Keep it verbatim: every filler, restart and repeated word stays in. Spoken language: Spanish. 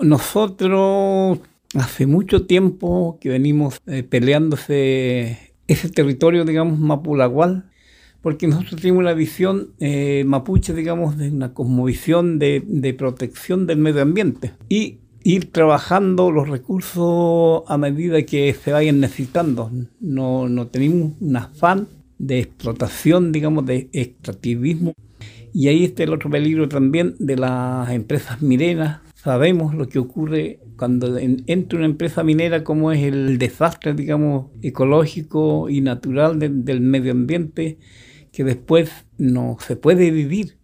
nosotros hace mucho tiempo que venimos eh, peleándose ese territorio, digamos, Mapulagual, porque nosotros tenemos una visión eh, mapuche, digamos, de una cosmovisión de, de protección del medio ambiente y ir trabajando los recursos a medida que se vayan necesitando. No, no tenemos un afán de explotación, digamos, de extractivismo. Y ahí está el otro peligro también de las empresas mineras. Sabemos lo que ocurre cuando en, entra una empresa minera, como es el desastre, digamos, ecológico y natural de, del medio ambiente, que después no se puede vivir